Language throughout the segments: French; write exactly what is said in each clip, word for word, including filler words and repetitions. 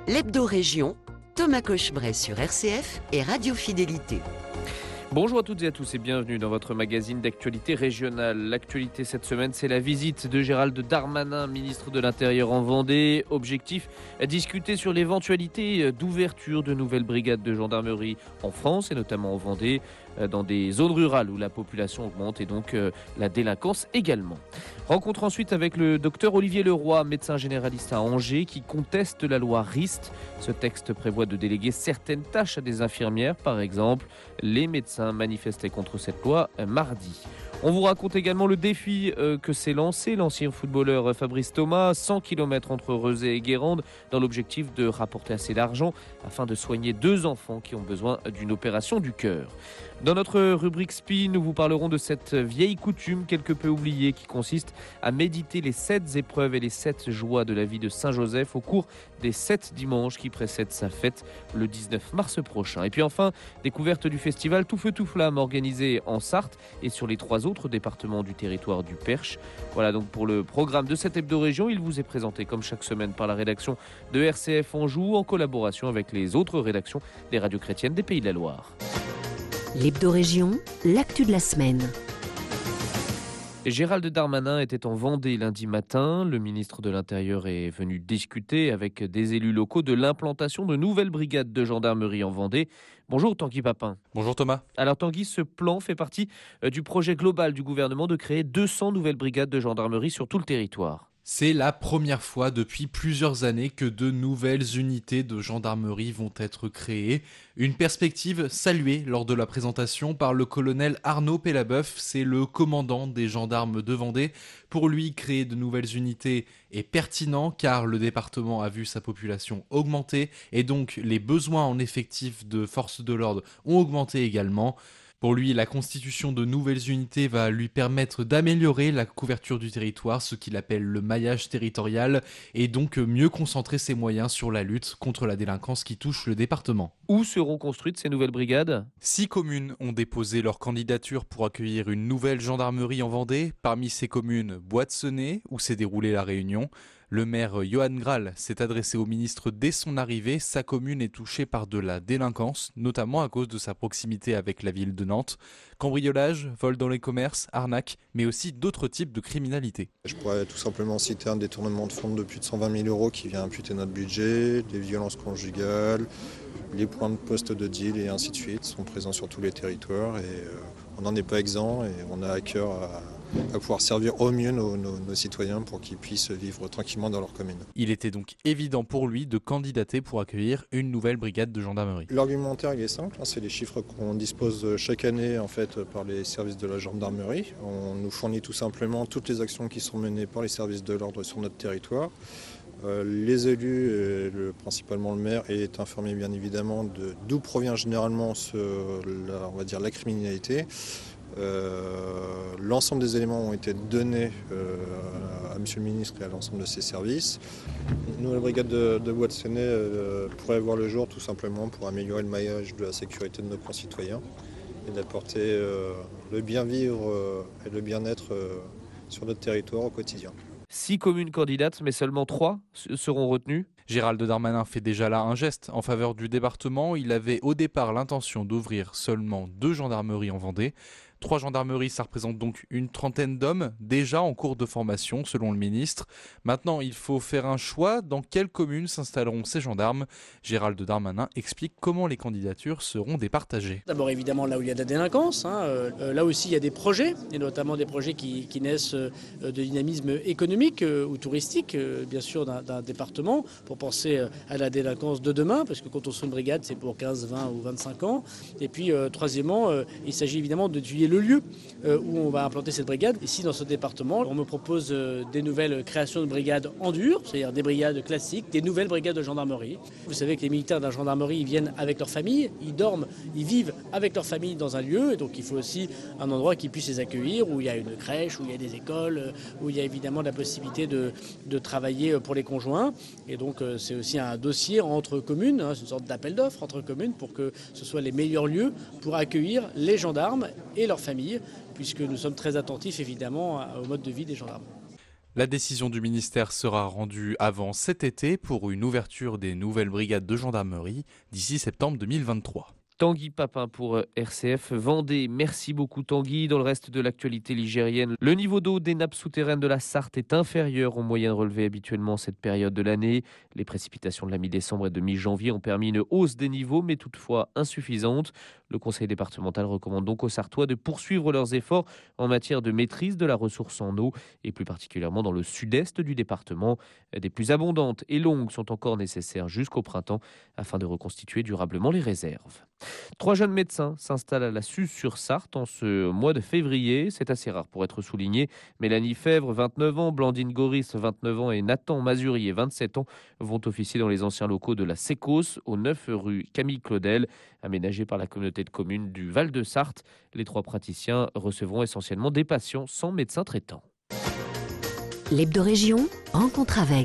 L'Hebdo-Région, Thomas Cochebray sur R C F et Radio Fidélité. Bonjour à toutes et à tous et bienvenue dans votre magazine d'actualité régionale. L'actualité cette semaine, c'est la visite de Gérald Darmanin, ministre de l'Intérieur en Vendée. Objectif, discuter sur l'éventualité d'ouverture de nouvelles brigades de gendarmerie en France et notamment en Vendée, dans des zones rurales où la population augmente et donc la délinquance également. Rencontre ensuite avec le docteur Olivier Leroy, médecin généraliste à Angers, qui conteste la loi Rist. Ce texte prévoit de déléguer certaines tâches à des infirmières, par exemple. Les médecins manifestaient contre cette loi mardi. On vous raconte également le défi euh, que s'est lancé l'ancien footballeur Fabrice Thomas, cent kilomètres entre Rezé et Guérande, dans l'objectif de rapporter assez d'argent afin de soigner deux enfants qui ont besoin d'une opération du cœur. Dans notre rubrique S P I, nous vous parlerons de cette vieille coutume quelque peu oubliée qui consiste à méditer les sept épreuves et les sept joies de la vie de Saint-Joseph au cours des sept dimanches qui précèdent sa fête le dix-neuf mars prochain. Et puis enfin, découverte du festival Tout Feu Tout Flamme organisé en Sarthe et sur les trois autres départements du territoire du Perche. Voilà donc pour le programme de cette hebdo-région. Il vous est présenté comme chaque semaine par la rédaction de R C F Anjou en collaboration avec les autres rédactions des radios chrétiennes des Pays de la Loire. L'Hebdo-Région, l'actu de la semaine. Gérald Darmanin était en Vendée lundi matin. Le ministre de l'Intérieur est venu discuter avec des élus locaux de l'implantation de nouvelles brigades de gendarmerie en Vendée. Bonjour Tanguy Papin. Bonjour Thomas. Alors Tanguy, ce plan fait partie du projet global du gouvernement de créer deux cents nouvelles brigades de gendarmerie sur tout le territoire. C'est la première fois depuis plusieurs années que de nouvelles unités de gendarmerie vont être créées. Une perspective saluée lors de la présentation par le colonel Arnaud Pellabeuf, c'est le commandant des gendarmes de Vendée. Pour lui, créer de nouvelles unités est pertinent car le département a vu sa population augmenter et donc les besoins en effectifs de forces de l'ordre ont augmenté également. Pour lui, la constitution de nouvelles unités va lui permettre d'améliorer la couverture du territoire, ce qu'il appelle le maillage territorial, et donc mieux concentrer ses moyens sur la lutte contre la délinquance qui touche le département. Où seront construites ces nouvelles brigades ? Six communes ont déposé leur candidature pour accueillir une nouvelle gendarmerie en Vendée. Parmi ces communes, Bois-de-Senez, où s'est déroulée la réunion. Le maire Johan Graal s'est adressé au ministre dès son arrivée. Sa commune est touchée par de la délinquance, notamment à cause de sa proximité avec la ville de Nantes. Cambriolage, vol dans les commerces, arnaques, mais aussi d'autres types de criminalité. Je pourrais tout simplement citer un détournement de fonds de plus de cent vingt mille euros qui vient imputer notre budget, des violences conjugales, les points de poste de deal et ainsi de suite sont présents sur tous les territoires et euh, on n'en est pas exempt et on a à cœur à, à pouvoir servir au mieux nos, nos, nos citoyens pour qu'ils puissent vivre tranquillement dans leur commune. Il était donc évident pour lui de candidater pour accueillir une nouvelle brigade de gendarmerie. L'argumentaire il est simple, hein, c'est les chiffres qu'on dispose chaque année en fait par les services de la gendarmerie. On nous fournit tout simplement toutes les actions qui sont menées par les services de l'ordre sur notre territoire. Euh, les élus, et le, principalement le maire, est informé bien évidemment de d'où provient généralement ce, la, on va dire, la criminalité. Euh, l'ensemble des éléments ont été donnés euh, à Monsieur le ministre et à l'ensemble de ses services. Une nouvelle brigade de, de Bois-de-Senez euh, pourrait voir le jour tout simplement pour améliorer le maillage de la sécurité de nos concitoyens et d'apporter euh, le bien vivre euh, et le bien-être euh, sur notre territoire au quotidien. Six communes candidates, mais seulement trois seront retenues. Gérald Darmanin fait déjà là un geste en faveur du département. Il avait au départ l'intention d'ouvrir seulement deux gendarmeries en Vendée. Trois gendarmeries, ça représente donc une trentaine d'hommes déjà en cours de formation selon le ministre. Maintenant, il faut faire un choix. Dans quelle commune s'installeront ces gendarmes ? Gérald Darmanin explique comment les candidatures seront départagées. D'abord évidemment là où il y a de la délinquance, hein, euh, là aussi il y a des projets, et notamment des projets qui, qui naissent euh, de dynamisme économique euh, ou touristique, euh, bien sûr d'un, d'un département, pour penser euh, à la délinquance de demain, parce que quand on se fait une brigade c'est pour quinze, vingt ou vingt-cinq ans. Et puis euh, troisièmement, euh, il s'agit évidemment d'étudier le lieu euh, où on va implanter cette brigade. Ici dans ce département, on me propose euh, des nouvelles créations de brigades en dur, c'est-à-dire des brigades classiques, des nouvelles brigades de gendarmerie. Vous savez que les militaires de la gendarmerie ils viennent avec leur famille, ils dorment, ils vivent avec leur famille dans un lieu, et donc il faut aussi un endroit qui puisse les accueillir, où il y a une crèche, où il y a des écoles, où il y a évidemment la possibilité de, de travailler pour les conjoints. Et donc euh, c'est aussi un dossier entre communes, hein, c'est une sorte d'appel d'offres entre communes pour que ce soit les meilleurs lieux pour accueillir les gendarmes et leurs familles, puisque nous sommes très attentifs évidemment au mode de vie des gendarmes. La décision du ministère sera rendue avant cet été pour une ouverture des nouvelles brigades de gendarmerie d'ici septembre deux mille vingt-trois. Tanguy Papin pour R C F Vendée. Merci beaucoup Tanguy. Dans le reste de l'actualité ligérienne, le niveau d'eau des nappes souterraines de la Sarthe est inférieur aux moyennes relevées habituellement cette période de l'année. Les précipitations de la mi-décembre et de mi-janvier ont permis une hausse des niveaux, mais toutefois insuffisante. Le conseil départemental recommande donc aux Sartois de poursuivre leurs efforts en matière de maîtrise de la ressource en eau, et plus particulièrement dans le sud-est du département. Des pluies abondantes et longues sont encore nécessaires jusqu'au printemps afin de reconstituer durablement les réserves. Trois jeunes médecins s'installent à la Suze-sur-Sarthe en ce mois de février. C'est assez rare pour être souligné. Mélanie Fèvre, vingt-neuf ans, Blandine Goris, vingt-neuf ans et Nathan Mazurier, vingt-sept ans, vont officier dans les anciens locaux de la Sécos, au neuf rue Camille Claudel, aménagé par la communauté de communes du Val-de-Sarthe. Les trois praticiens recevront essentiellement des patients sans médecin traitant. L'Hebdo-Région, rencontre avec.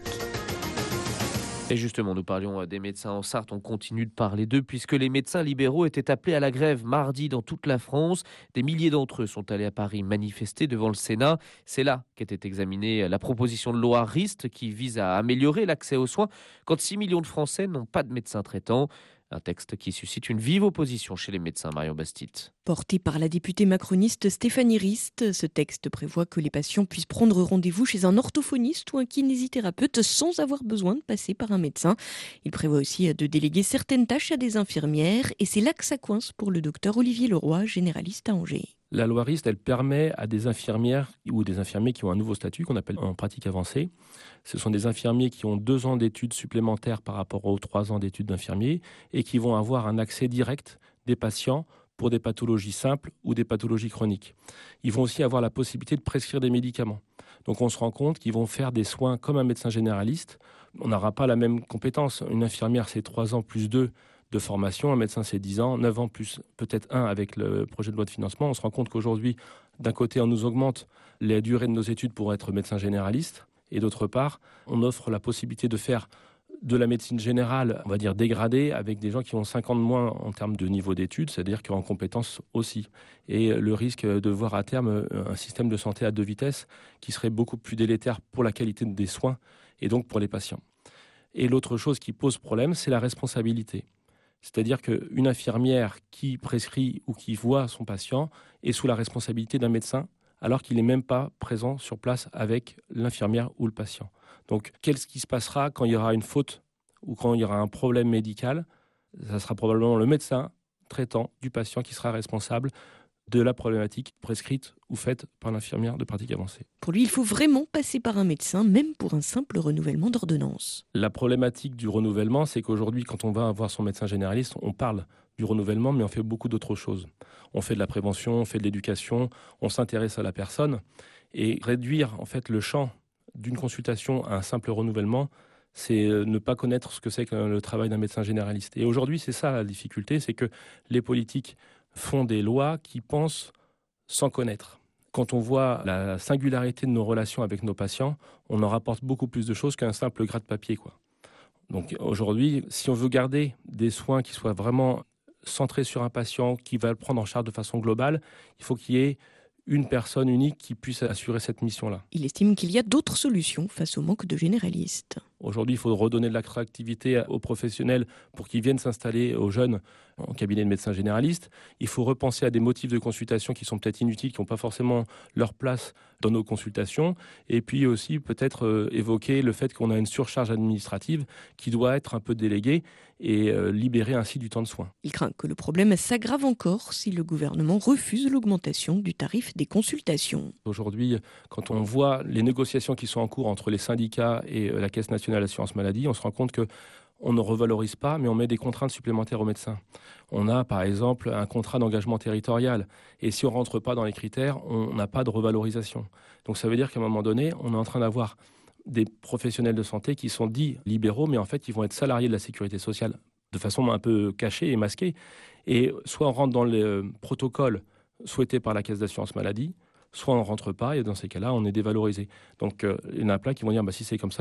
Et justement, nous parlions des médecins en Sarthe, on continue de parler d'eux puisque les médecins libéraux étaient appelés à la grève mardi dans toute la France. Des milliers d'entre eux sont allés à Paris manifester devant le Sénat. C'est là qu'était examinée la proposition de loi RIST qui vise à améliorer l'accès aux soins quand six millions de Français n'ont pas de médecin traitant. Un texte qui suscite une vive opposition chez les médecins, Marion Bastide. Porté par la députée macroniste Stéphanie Rist, ce texte prévoit que les patients puissent prendre rendez-vous chez un orthophoniste ou un kinésithérapeute sans avoir besoin de passer par un médecin. Il prévoit aussi de déléguer certaines tâches à des infirmières et c'est là que ça coince pour le docteur Olivier Leroy, généraliste à Angers. La loi RIST, elle permet à des infirmières ou des infirmiers qui ont un nouveau statut qu'on appelle en pratique avancée. Ce sont des infirmiers qui ont deux ans d'études supplémentaires par rapport aux trois ans d'études d'infirmiers et qui vont avoir un accès direct des patients pour des pathologies simples ou des pathologies chroniques. Ils vont aussi avoir la possibilité de prescrire des médicaments. Donc on se rend compte qu'ils vont faire des soins comme un médecin généraliste. On n'aura pas la même compétence. Une infirmière, c'est trois ans plus deux de formation, un médecin c'est dix ans, neuf ans plus peut-être un avec le projet de loi de financement. On se rend compte qu'aujourd'hui, d'un côté, on nous augmente la durée de nos études pour être médecin généraliste, et d'autre part, on offre la possibilité de faire de la médecine générale, on va dire dégradée, avec des gens qui ont cinq ans de moins en termes de niveau d'études, c'est-à-dire qu'en compétences aussi. Et le risque de voir à terme un système de santé à deux vitesses qui serait beaucoup plus délétère pour la qualité des soins et donc pour les patients. Et l'autre chose qui pose problème, c'est la responsabilité. C'est-à-dire qu'une infirmière qui prescrit ou qui voit son patient est sous la responsabilité d'un médecin alors qu'il n'est même pas présent sur place avec l'infirmière ou le patient. Donc, qu'est-ce qui se passera quand il y aura une faute ou quand il y aura un problème médical? Ça sera probablement le médecin traitant du patient qui sera responsable de la problématique prescrite ou faite par l'infirmière de pratique avancée. Pour lui, il faut vraiment passer par un médecin, même pour un simple renouvellement d'ordonnance. La problématique du renouvellement, c'est qu'aujourd'hui, quand on va voir son médecin généraliste, on parle du renouvellement, mais on fait beaucoup d'autres choses. On fait de la prévention, on fait de l'éducation, on s'intéresse à la personne. Et réduire en fait le champ d'une consultation à un simple renouvellement, c'est ne pas connaître ce que c'est que le travail d'un médecin généraliste. Et aujourd'hui, c'est ça la difficulté, c'est que les politiques font des lois qui pensent sans connaître. Quand on voit la singularité de nos relations avec nos patients, on en rapporte beaucoup plus de choses qu'un simple gratte-papier, quoi. Donc aujourd'hui, si on veut garder des soins qui soient vraiment centrés sur un patient, qui va le prendre en charge de façon globale, il faut qu'il y ait une personne unique qui puisse assurer cette mission-là. Il estime qu'il y a d'autres solutions face au manque de généralistes. Aujourd'hui, il faut redonner de l'attractivité aux professionnels pour qu'ils viennent s'installer aux jeunes en cabinet de médecins généralistes. Il faut repenser à des motifs de consultation qui sont peut-être inutiles, qui n'ont pas forcément leur place dans nos consultations. Et puis aussi peut-être euh, évoquer le fait qu'on a une surcharge administrative qui doit être un peu déléguée et euh, libérer ainsi du temps de soins. Il craint que le problème s'aggrave encore si le gouvernement refuse l'augmentation du tarif des consultations. Aujourd'hui, quand on voit les négociations qui sont en cours entre les syndicats et euh, la Caisse nationale d'assurance maladie, on se rend compte que on ne revalorise pas, mais on met des contraintes supplémentaires aux médecins. On a, par exemple, un contrat d'engagement territorial. Et si on ne rentre pas dans les critères, on n'a pas de revalorisation. Donc ça veut dire qu'à un moment donné, on est en train d'avoir des professionnels de santé qui sont dits libéraux, mais en fait, ils vont être salariés de la sécurité sociale de façon un peu cachée et masquée. Et soit on rentre dans les protocoles souhaités par la Caisse d'assurance maladie, soit on ne rentre pas, et dans ces cas-là, on est dévalorisé. Donc euh, il y en a plein qui vont dire bah, « si c'est comme ça, j'arrête ».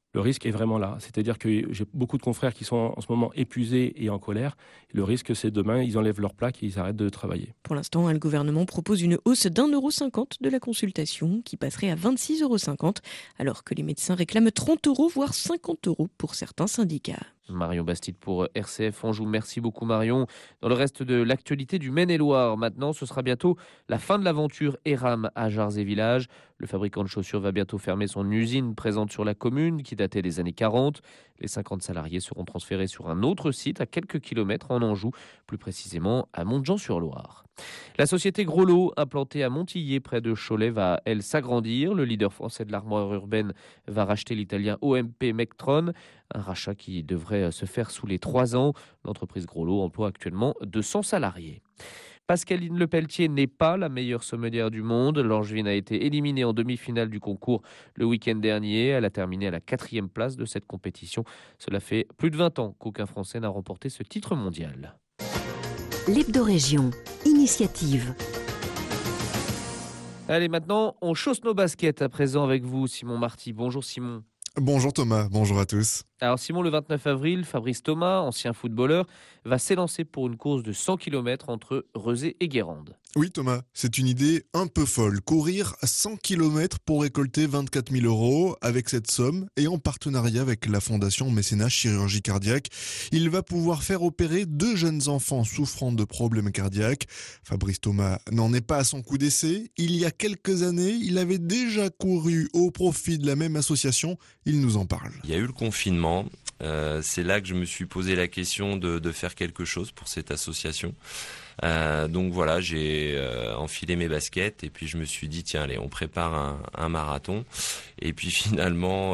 Le risque est vraiment là. C'est-à-dire que j'ai beaucoup de confrères qui sont en ce moment épuisés et en colère. Le risque, c'est demain, ils enlèvent leur plaque et ils arrêtent de travailler. Pour l'instant, le gouvernement propose une hausse d'un euro cinquante de la consultation qui passerait à vingt-six euros cinquante, alors que les médecins réclament trente euros, voire cinquante euros pour certains syndicats. Marion Bastide pour R C F Anjou. Merci beaucoup Marion. Dans le reste de l'actualité du Maine-et-Loire, maintenant, ce sera bientôt la fin de l'aventure Eram à Jars-et-Village. Le fabricant de chaussures va bientôt fermer son usine présente sur la commune qui datait des années quarante. Les cinquante salariés seront transférés sur un autre site à quelques kilomètres en Anjou, plus précisément à Montjean-sur-Loire. La société Gros Lot, implantée à Montillier près de Cholet, va elle s'agrandir. Le leader français de l'armoire urbaine va racheter l'italien O M P Mectron, un rachat qui devrait se faire sous les trois ans. L'entreprise Gros Lot emploie actuellement deux cents salariés. Pascaline Lepelletier n'est pas la meilleure sommelière du monde. L'Angevine a été éliminée en demi-finale du concours le week-end dernier. Elle a terminé à la quatrième place de cette compétition. Cela fait plus de vingt ans qu'aucun Français n'a remporté ce titre mondial. L'Hebdo-Région, initiative. Allez, maintenant, on chausse nos baskets à présent avec vous, Simon Marty. Bonjour Simon. Bonjour Thomas, bonjour à tous. Alors Simon, le vingt-neuf avril, Fabrice Thomas, ancien footballeur, va s'élancer pour une course de cent kilomètres entre Rezé et Guérande. Oui Thomas, c'est une idée un peu folle. Courir cent kilomètres pour récolter vingt-quatre mille euros. Avec cette somme et en partenariat avec la Fondation Mécénat Chirurgie Cardiaque, il va pouvoir faire opérer deux jeunes enfants souffrant de problèmes cardiaques. Fabrice Thomas n'en est pas à son coup d'essai. Il y a quelques années, il avait déjà couru au profit de la même association. Il nous en parle. Il y a eu le confinement. Euh, c'est là que je me suis posé la question de, de faire quelque chose pour cette association. Euh, donc voilà, j'ai euh, enfilé mes baskets et puis je me suis dit tiens allez, on prépare un, un marathon. Et puis finalement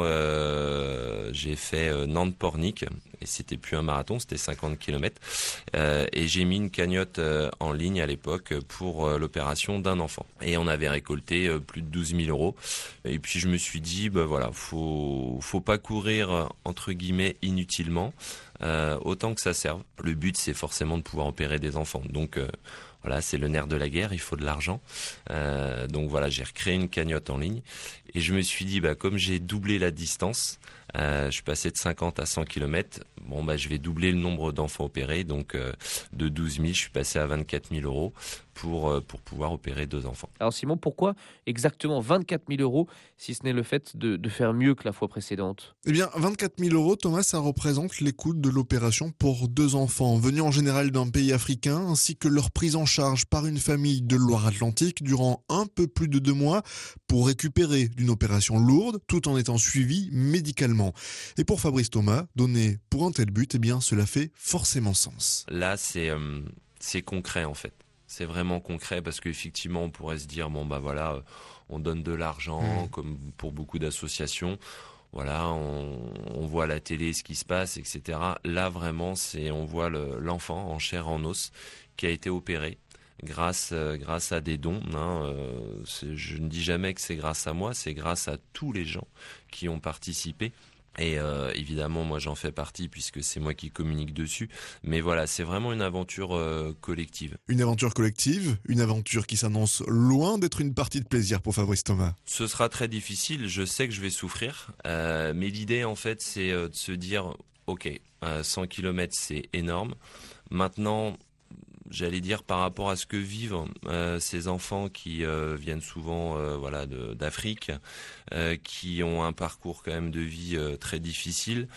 euh, j'ai fait euh, Nantes-Pornic et c'était plus un marathon, c'était cinquante kilomètres. Euh, et j'ai mis une cagnotte euh, en ligne à l'époque pour euh, l'opération d'un enfant. Et on avait récolté euh, plus de douze mille euros. Et puis je me suis dit bah voilà, faut faut pas courir entre guillemets inutilement. Euh, autant que ça serve. Le but, c'est forcément de pouvoir opérer des enfants. Donc euh, voilà, c'est le nerf de la guerre, il faut de l'argent. Euh, donc voilà, j'ai recréé une cagnotte en ligne et je me suis dit, bah comme j'ai doublé la distance, euh, je suis passé de cinquante à cent kilomètres. Bon bah je vais doubler le nombre d'enfants opérés, donc euh, de douze mille, je suis passé à vingt-quatre mille euros pour euh, pour pouvoir opérer deux enfants. Alors Simon, pourquoi exactement vingt-quatre mille euros, si ce n'est le fait de, de faire mieux que la fois précédente? Eh bien, vingt-quatre mille euros, Thomas, ça représente les coûts de l'opération pour deux enfants venus en général d'un pays africain, ainsi que leur prise en charge par une famille de Loire-Atlantique durant un peu plus de deux mois pour récupérer d'une opération lourde, tout en étant suivi médicalement. Et pour Fabrice Thomas, donner pour un tel but, eh bien, cela fait forcément sens. Là, c'est euh, c'est concret en fait. C'est vraiment concret parce qu'effectivement, on pourrait se dire bon bah voilà, euh, on donne de l'argent mmh. comme pour beaucoup d'associations. Voilà, on, on voit à la télé ce qui se passe, et cetera. Là, vraiment, c'est on voit le, l'enfant en chair, en os, qui a été opéré grâce, euh, grâce à des dons. Hein, euh, c'est, je ne dis jamais que c'est grâce à moi, c'est grâce à tous les gens qui ont participé. Et euh, évidemment, moi j'en fais partie puisque c'est moi qui communique dessus. Mais voilà, c'est vraiment une aventure euh, collective. Une aventure collective, une aventure qui s'annonce loin d'être une partie de plaisir pour Fabrice Thomas. Ce sera très difficile, je sais que je vais souffrir. Euh, mais l'idée en fait, c'est euh, de se dire, ok, euh, cent kilomètres c'est énorme. Maintenant, j'allais dire par rapport à ce que vivent euh, ces enfants qui euh, viennent souvent euh, voilà de, d'Afrique, euh, qui ont un parcours quand même de vie euh, très difficile,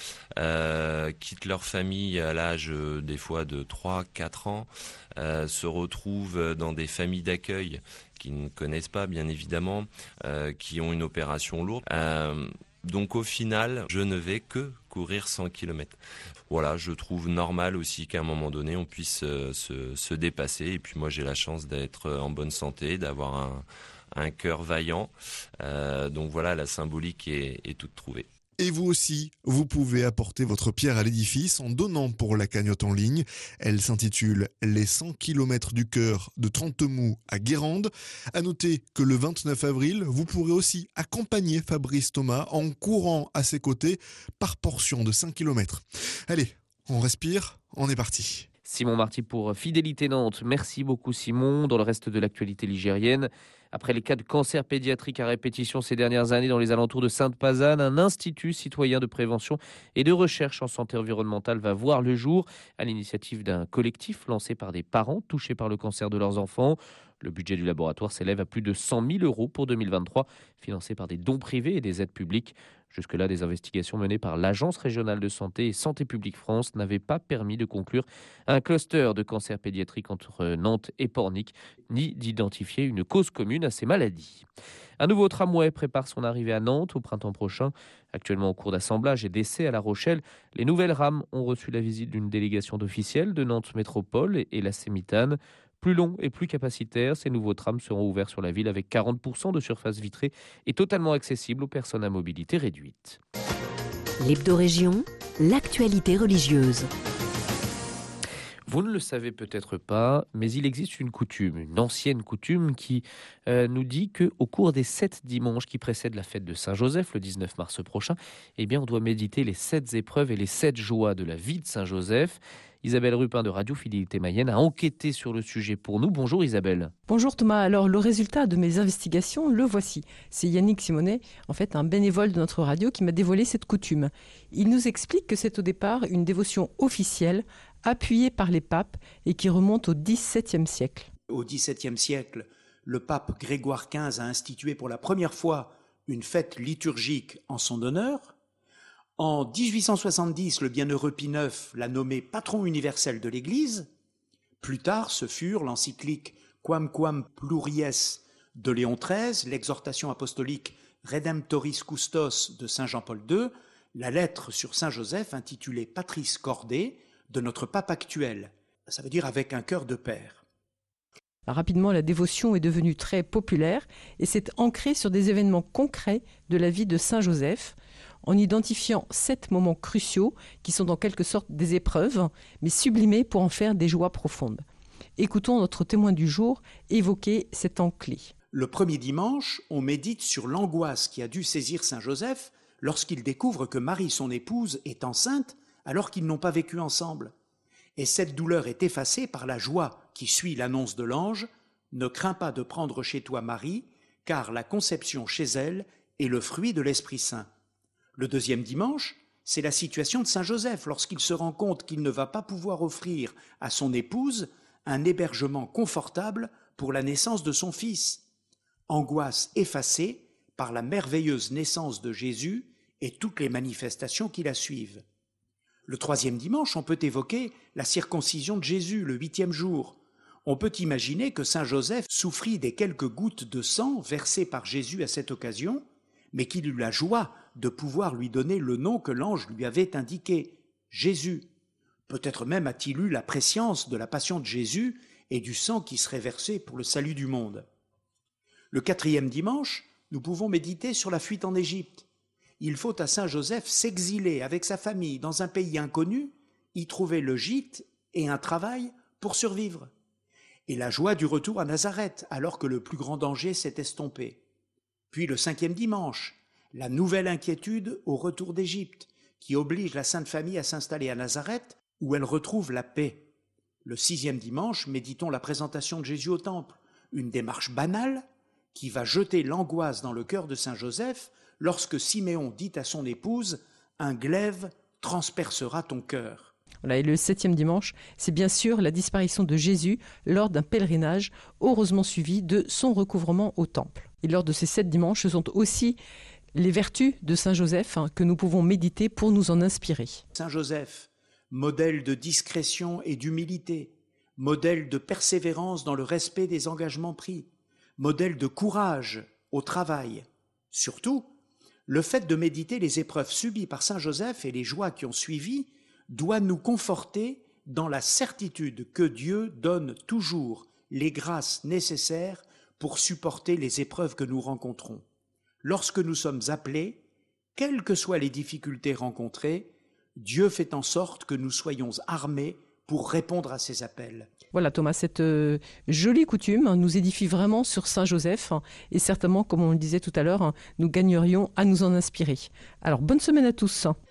euh, quittent leur famille à l'âge euh, des fois de trois quatre ans, euh, se retrouvent dans des familles d'accueil qui ne connaissent pas bien évidemment, euh, qui ont une opération lourde. Euh, Donc au final, je ne vais que courir cent kilomètres. Voilà, je trouve normal aussi qu'à un moment donné, on puisse euh, se, se dépasser. Et puis moi, j'ai la chance d'être en bonne santé, d'avoir un, un cœur vaillant. Euh, donc voilà, la symbolique est, est toute trouvée. Et vous aussi, vous pouvez apporter votre pierre à l'édifice en donnant pour la cagnotte en ligne. Elle s'intitule « Les cent kilomètres du cœur de Trentemoux à Guérande ». À noter que le vingt-neuf avril, vous pourrez aussi accompagner Fabrice Thomas en courant à ses côtés par portion de cinq kilomètres. Allez, on respire, on est parti. Simon Marty pour Fidélité Nantes. Merci beaucoup Simon. Dans le reste de l'actualité ligérienne, après les cas de cancer pédiatrique à répétition ces dernières années dans les alentours de Sainte-Pazanne, un institut citoyen de prévention et de recherche en santé environnementale va voir le jour à l'initiative d'un collectif lancé par des parents touchés par le cancer de leurs enfants. Le budget du laboratoire s'élève à plus de cent mille euros pour deux mille vingt-trois, financé par des dons privés et des aides publiques. Jusque-là, des investigations menées par l'Agence régionale de santé et Santé publique France n'avaient pas permis de conclure un cluster de cancer pédiatrique entre Nantes et Pornic, ni d'identifier une cause commune à ces maladies. Un nouveau tramway prépare son arrivée à Nantes au printemps prochain. Actuellement en cours d'assemblage et d'essai à La Rochelle, les nouvelles rames ont reçu la visite d'une délégation d'officiels de Nantes Métropole et la Sémitane. Plus longs et plus capacitaires, ces nouveaux trams seront ouverts sur la ville avec quarante pour cent de surface vitrée et totalement accessibles aux personnes à mobilité réduite. L'Hebdo-Région, l'actualité religieuse. Vous ne le savez peut-être pas, mais il existe une coutume, une ancienne coutume qui euh, nous dit qu'au cours des sept dimanches qui précèdent la fête de Saint-Joseph, le dix-neuf mars prochain, eh bien, on doit méditer les sept épreuves et les sept joies de la vie de Saint-Joseph. Isabelle Rupin de Radio Fidélité Mayenne a enquêté sur le sujet pour nous. Bonjour Isabelle. Bonjour Thomas. Alors le résultat de mes investigations, le voici. C'est Yannick Simonet, en fait un bénévole de notre radio, qui m'a dévoilé cette coutume. Il nous explique que c'est au départ une dévotion officielle, appuyée par les papes et qui remonte au dix-septième siècle. Au dix-septième siècle, le pape Grégoire quinze a institué pour la première fois une fête liturgique en son honneur. En dix-huit cent soixante-dix, le bienheureux Pie neuf l'a nommé patron universel de l'Église. Plus tard, ce furent l'encyclique Quamquam Pluries de Léon treize, l'exhortation apostolique Redemptoris Custos de saint Jean-Paul deux, la lettre sur saint Joseph intitulée Patris Cordé de notre pape actuel. Ça veut dire avec un cœur de père. Rapidement, la dévotion est devenue très populaire et s'est ancrée sur des événements concrets de la vie de saint Joseph, en identifiant sept moments cruciaux qui sont en quelque sorte des épreuves, mais sublimés pour en faire des joies profondes. Écoutons notre témoin du jour évoquer cet temps clé. Le premier dimanche, on médite sur l'angoisse qui a dû saisir saint Joseph lorsqu'il découvre que Marie, son épouse, est enceinte alors qu'ils n'ont pas vécu ensemble. Et cette douleur est effacée par la joie qui suit l'annonce de l'ange. Ne crains pas de prendre chez toi Marie, car la conception chez elle est le fruit de l'Esprit Saint. Le deuxième dimanche, c'est la situation de saint Joseph lorsqu'il se rend compte qu'il ne va pas pouvoir offrir à son épouse un hébergement confortable pour la naissance de son fils. Angoisse effacée par la merveilleuse naissance de Jésus et toutes les manifestations qui la suivent. Le troisième dimanche, on peut évoquer la circoncision de Jésus, le huitième jour. On peut imaginer que saint Joseph souffrit des quelques gouttes de sang versées par Jésus à cette occasion, mais qu'il eut la joie de pouvoir lui donner le nom que l'ange lui avait indiqué, Jésus. Peut-être même a-t-il eu la prescience de la passion de Jésus et du sang qui serait versé pour le salut du monde. Le quatrième dimanche, nous pouvons méditer sur la fuite en Égypte. Il faut à saint Joseph s'exiler avec sa famille dans un pays inconnu, y trouver le gîte et un travail pour survivre. Et la joie du retour à Nazareth, alors que le plus grand danger s'est estompé. Puis le cinquième dimanche, la nouvelle inquiétude au retour d'Égypte, qui oblige la Sainte Famille à s'installer à Nazareth, où elle retrouve la paix. Le sixième dimanche, méditons la présentation de Jésus au temple, une démarche banale qui va jeter l'angoisse dans le cœur de saint Joseph lorsque Siméon dit à son épouse « Un glaive transpercera ton cœur ». Voilà, et le septième dimanche, c'est bien sûr la disparition de Jésus lors d'un pèlerinage, heureusement suivi de son recouvrement au temple. Et lors de ces sept dimanches, ce sont aussi les vertus de saint Joseph hein, que nous pouvons méditer pour nous en inspirer. Saint Joseph, modèle de discrétion et d'humilité, modèle de persévérance dans le respect des engagements pris, modèle de courage au travail. Surtout, le fait de méditer les épreuves subies par saint Joseph et les joies qui ont suivi doit nous conforter dans la certitude que Dieu donne toujours les grâces nécessaires pour supporter les épreuves que nous rencontrons. Lorsque nous sommes appelés, quelles que soient les difficultés rencontrées, Dieu fait en sorte que nous soyons armés pour répondre à ces appels. Voilà Thomas, cette euh, jolie coutume nous édifie vraiment sur saint Joseph hein, et certainement, comme on le disait tout à l'heure, hein, nous gagnerions à nous en inspirer. Alors bonne semaine à tous.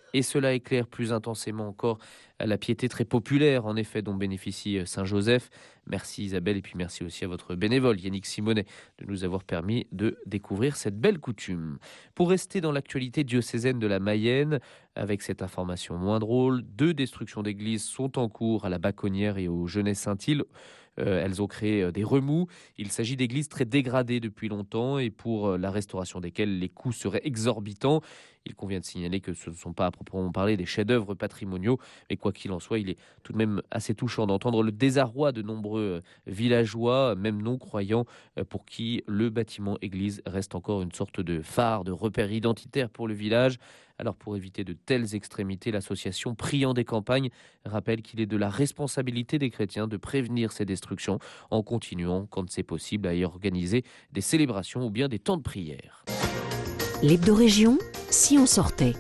Et cela éclaire plus intensément encore la piété très populaire, en effet, dont bénéficie Saint-Joseph. Merci Isabelle, et puis merci aussi à votre bénévole Yannick Simonet de nous avoir permis de découvrir cette belle coutume. Pour rester dans l'actualité diocésaine de la Mayenne, avec cette information moins drôle, deux destructions d'églises sont en cours à la Baconnière et au Genêt-Saint-Île. Euh, elles ont créé des remous. Il s'agit d'églises très dégradées depuis longtemps et pour la restauration desquelles les coûts seraient exorbitants. Il convient de signaler que ce ne sont pas à proprement parler des chefs-d'œuvre patrimoniaux, mais quoi qu'il en soit, il est tout de même assez touchant d'entendre le désarroi de nombreux villageois, même non-croyants, pour qui le bâtiment église reste encore une sorte de phare, de repère identitaire pour le village. Alors pour éviter de telles extrémités, l'association Priant des Campagnes rappelle qu'il est de la responsabilité des chrétiens de prévenir ces destructions en continuant, quand c'est possible, à y organiser des célébrations ou bien des temps de prière. L'Hebdo-Région, si on sortait.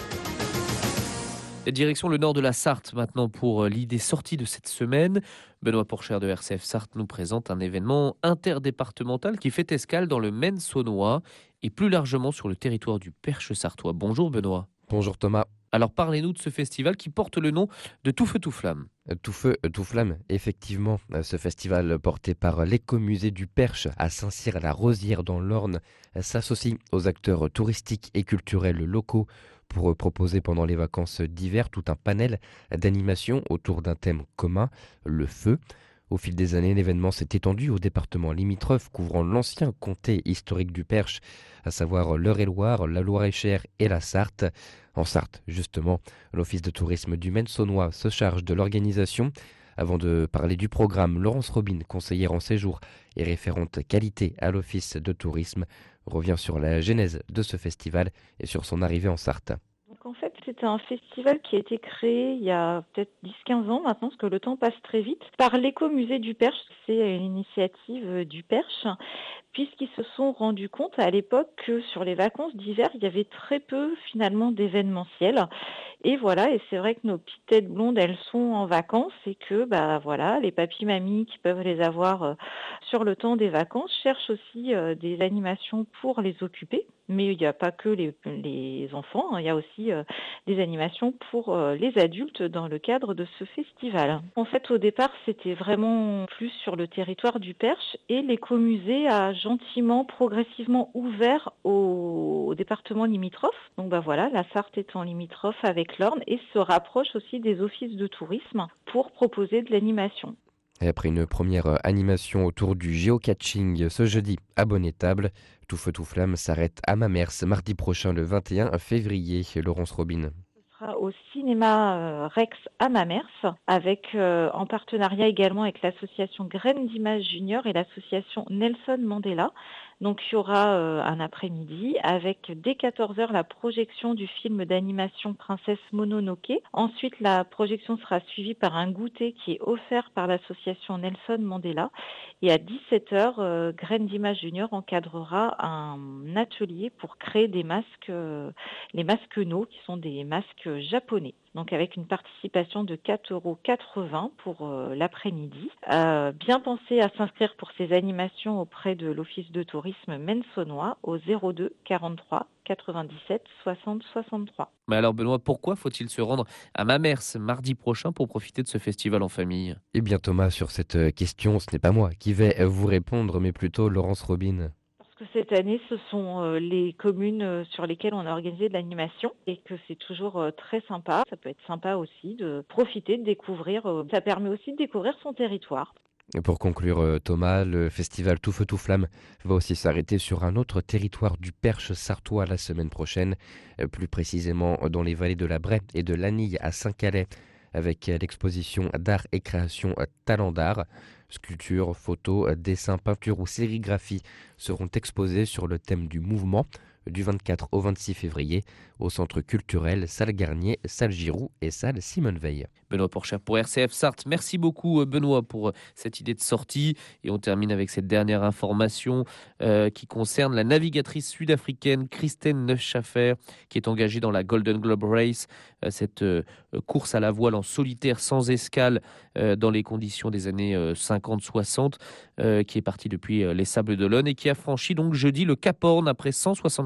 Direction le nord de la Sarthe maintenant pour l'idée sortie de cette semaine. Benoît Porcher de R C F Sarthe nous présente un événement interdépartemental qui fait escale dans le Maine-Saunois et plus largement sur le territoire du Perche sartois. Bonjour Benoît. Bonjour Thomas. Alors parlez-nous de ce festival qui porte le nom de Tout Feu Tout Flamme. Tout Feu Tout Flamme, effectivement. Ce festival porté par l'écomusée du Perche à Saint-Cyr-la-Rosière dans l'Orne s'associe aux acteurs touristiques et culturels locaux pour proposer pendant les vacances d'hiver tout un panel d'animations autour d'un thème commun, le feu. Au fil des années, l'événement s'est étendu au département limitrophe couvrant l'ancien comté historique du Perche, à savoir l'Eure-et-Loire, la Loire-et-Cher et la Sarthe. En Sarthe, justement, l'Office de tourisme du Maine-Saunois se charge de l'organisation. Avant de parler du programme, Laurence Robin, conseillère en séjour et référente qualité à l'Office de tourisme, revient sur la genèse de ce festival et sur son arrivée en Sarthe. Donc en fait, c'est un festival qui a été créé il y a peut-être dix à quinze ans maintenant, parce que le temps passe très vite, par l'écomusée du Perche. C'est une initiative du Perche, puisqu'ils se sont rendus compte à l'époque que sur les vacances d'hiver, il y avait très peu finalement d'événementiel. Et voilà, et c'est vrai que nos petites têtes blondes, elles sont en vacances et que bah voilà, les papis-mamies qui peuvent les avoir euh, sur le temps des vacances cherchent aussi euh, des animations pour les occuper. Mais il n'y a pas que les, les enfants, hein, il y a aussi euh, des animations pour euh, les adultes dans le cadre de ce festival. En fait, au départ, c'était vraiment plus sur le territoire du Perche et l'écomusée a gentiment, progressivement ouvert au, au département limitrophe. Donc bah voilà, la Sarthe étant limitrophe avec l'Orne et se rapproche aussi des offices de tourisme pour proposer de l'animation. Et après une première animation autour du géocaching ce jeudi à Bonnet-Table, Tout Feu Tout Flamme s'arrête à Mamers mardi prochain le vingt et un février. Laurence Robin. Au cinéma Rex à Mamers, avec euh, en partenariat également avec l'association Graines d'Images Junior et l'association Nelson Mandela. Donc il y aura euh, un après-midi avec dès quatorze heures la projection du film d'animation Princesse Mononoke. Ensuite la projection sera suivie par un goûter qui est offert par l'association Nelson Mandela. Et à dix-sept heures, euh, Graines d'Images Junior encadrera un atelier pour créer des masques, euh, les masques No, qui sont des masques japonais. Donc avec une participation de quatre euros quatre-vingts pour euh, l'après-midi. Euh, bien penser à s'inscrire pour ces animations auprès de l'Office de tourisme Maine-Saunois au zéro deux quarante-trois quatre-vingt-dix-sept soixante soixante-trois. Mais alors Benoît, pourquoi faut-il se rendre à Mamers mardi prochain pour profiter de ce festival en famille ? Eh bien Thomas, sur cette question, ce n'est pas moi qui vais vous répondre, mais plutôt Laurence Robin. Que cette année, ce sont euh, les communes euh, sur lesquelles on a organisé de l'animation et que c'est toujours euh, très sympa. Ça peut être sympa aussi de profiter, de découvrir. Euh, ça permet aussi de découvrir son territoire. Et pour conclure, euh, Thomas, le festival Tout Feu Tout Flamme va aussi s'arrêter sur un autre territoire du Perche sartois la semaine prochaine, euh, plus précisément dans les vallées de la Braie et de l'Anille à Saint-Calais, avec l'exposition d'art et création Talent d'art. Sculptures, photos, dessins, peintures ou sérigraphies seront exposées sur le thème du mouvement du vingt-quatre au vingt-six février au centre culturel Salle Garnier, Salle Giroux et Salle Simone Veil. Benoît Porcher pour R C F Sarthe. Merci beaucoup Benoît pour cette idée de sortie. Et on termine avec cette dernière information euh, qui concerne la navigatrice sud-africaine Christine Neufschaffer qui est engagée dans la Golden Globe Race, euh, cette euh, course à la voile en solitaire sans escale euh, dans les conditions des années euh, cinquante soixante, euh, qui est partie depuis euh, les Sables d'Olonne et qui a franchi donc jeudi le Cap Horn après cent soixante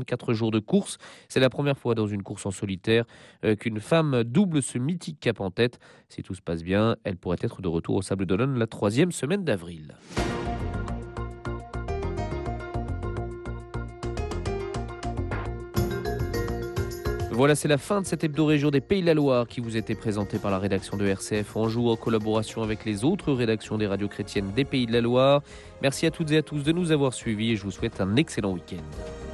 quarante-quatre jours de course. C'est la première fois dans une course en solitaire euh, qu'une femme double ce mythique cap en tête. Si tout se passe bien, elle pourrait être de retour au Sable d'Olonne la troisième semaine d'avril. Voilà, c'est la fin de cette hebdo-région des Pays de la Loire qui vous était présentée par la rédaction de R C F Anjou en collaboration avec les autres rédactions des radios chrétiennes des Pays de la Loire. Merci à toutes et à tous de nous avoir suivis et je vous souhaite un excellent week-end.